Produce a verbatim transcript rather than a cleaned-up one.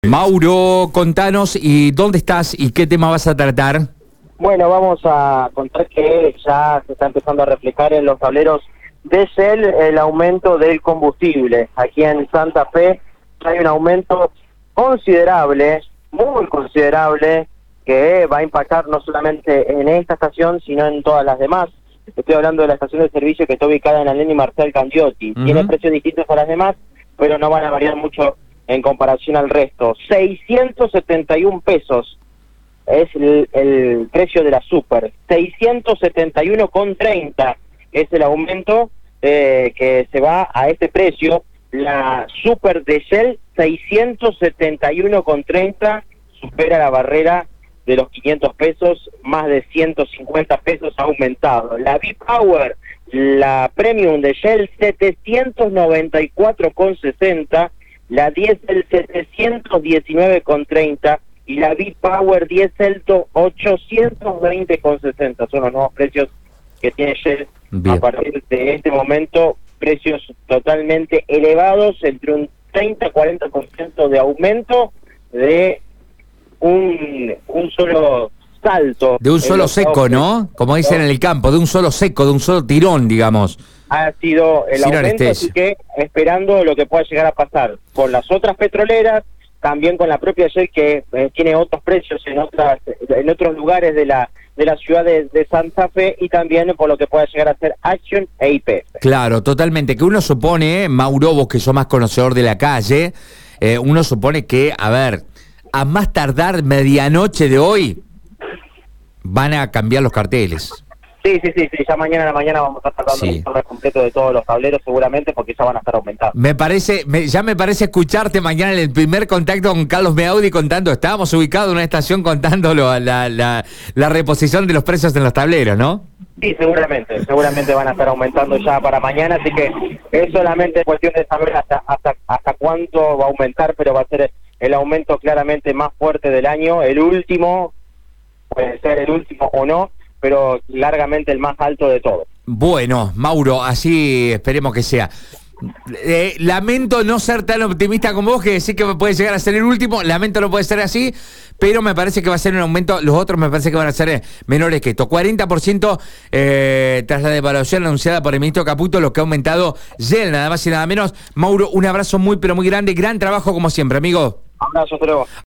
Mauro, contanos y dónde estás y qué tema vas a tratar. Bueno, vamos a contar que ya se está empezando a reflejar en los tableros de Shell el aumento del combustible. Aquí en Santa Fe hay un aumento considerable, muy considerable, que va a impactar no solamente en esta estación, sino en todas las demás. Estoy hablando de la estación de servicio que está ubicada en Alén y Marcial Candioti. Uh-huh. Tiene precios distintos a las demás, pero no van a variar mucho en comparación al resto. seiscientos setenta y un pesos es el, el precio de la Super. seiscientos setenta y uno con treinta es el aumento eh, que se va a este precio. La Super de Shell, seiscientos setenta y uno con treinta, supera la barrera de los quinientos pesos, más de ciento cincuenta pesos ha aumentado. La V-Power, la Premium de Shell, setecientos noventa y cuatro con sesenta, la Diesel setecientos diecinueve con treinta y la V-Power Diesel ochocientos veinte con sesenta. Son los nuevos precios que tiene Shell. Bien. A partir de este momento, precios totalmente elevados, entre un treinta a cuarenta por ciento de aumento de un, un solo salto. De un solo seco, ¿no? Como dicen en el campo, de un solo seco, de un solo tirón, digamos. Ha sido el Sin aumento, anestesia. Así que esperando lo que pueda llegar a pasar con las otras petroleras, también con la propia Shell, que eh, tiene otros precios en otras en otros lugares de la de la ciudad de, de Santa Fe, y también por lo que pueda llegar a ser Action e Y P F. Claro, totalmente. Que uno supone, Mauro, vos que sos más conocedor de la calle, eh, uno supone que, a ver, a más tardar medianoche de hoy, van a cambiar los carteles. Sí, sí, sí, sí, ya mañana a la mañana vamos a estar dando sí. el informe completo de todos los tableros seguramente, porque ya van a estar aumentados. Me parece, me, ya me parece escucharte mañana en el primer contacto con Carlos Meaudi contando, estábamos ubicados en una estación contándolo, la, la, la reposición de los precios en los tableros, ¿no? Sí, seguramente, seguramente van a estar aumentando ya para mañana, así que es solamente cuestión de saber hasta, hasta, hasta cuánto va a aumentar, pero va a ser el aumento claramente más fuerte del año, el último, puede ser el último o no, pero largamente el más alto de todos. Bueno, Mauro, así esperemos que sea. Eh, lamento no ser tan optimista como vos, que decir que puede llegar a ser el último. Lamento no puede ser así, pero me parece que va a ser un aumento. Los otros me parece que van a ser eh, menores que esto. cuarenta por ciento eh, tras la devaluación anunciada por el ministro Caputo, lo que ha aumentado Shell, nada más y nada menos. Mauro, un abrazo muy pero muy grande. Gran trabajo como siempre, amigo. Un abrazo, hasta luego.